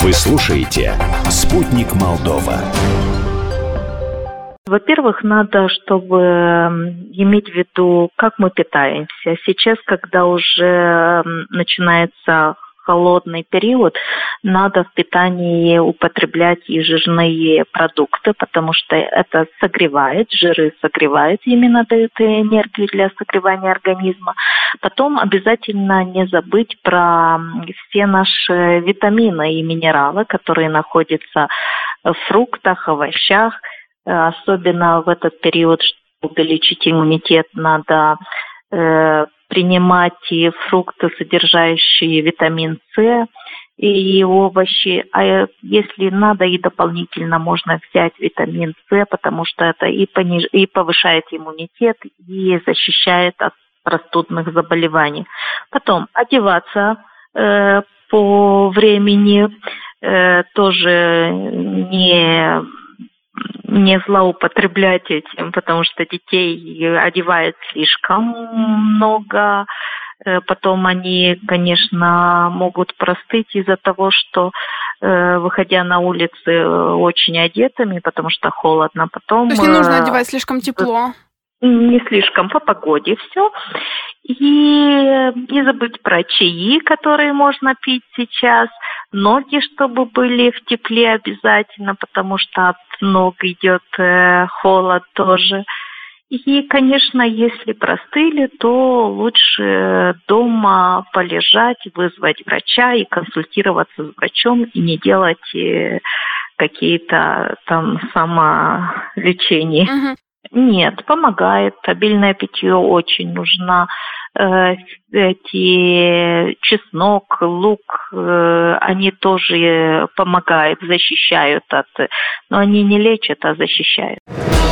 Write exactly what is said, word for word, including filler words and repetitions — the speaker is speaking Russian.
Вы слушаете «Спутник Молдова». Во-первых, надо, чтобы иметь в виду, как мы питаемся. Сейчас, когда уже начинается холодный период, надо в питании употреблять и жирные продукты, потому что это согревает, жиры согревают, именно дают энергию для согревания организма. Потом обязательно не забыть про все наши витамины и минералы, которые находятся в фруктах, овощах. Особенно в этот период, чтобы увеличить иммунитет, надо э, принимать и фрукты, содержащие витамин С, и овощи. А если надо, и дополнительно можно взять витамин С, потому что это и, пониж... и повышает иммунитет, и защищает от простудных заболеваний. Потом одеваться э, по времени, э, тоже не... не злоупотреблять этим, потому что детей одевают слишком много. Потом они, конечно, могут простыть из-за того, что, выходя на улицы, очень одетыми, потому что холодно. Потом... То есть не нужно одевать слишком тепло? Не слишком, по погоде все. И не забыть про чаи, которые можно пить сейчас. Ноги, чтобы были в тепле обязательно, потому что от ног идет э, холод тоже. И, конечно, если простыли, то лучше дома полежать, вызвать врача и консультироваться с врачом, и не делать э, какие-то там самолечения. Угу. Нет, помогает. Обильное питье очень нужно. Эти чеснок, лук, они тоже помогают, защищают от... Но они не лечат, а защищают.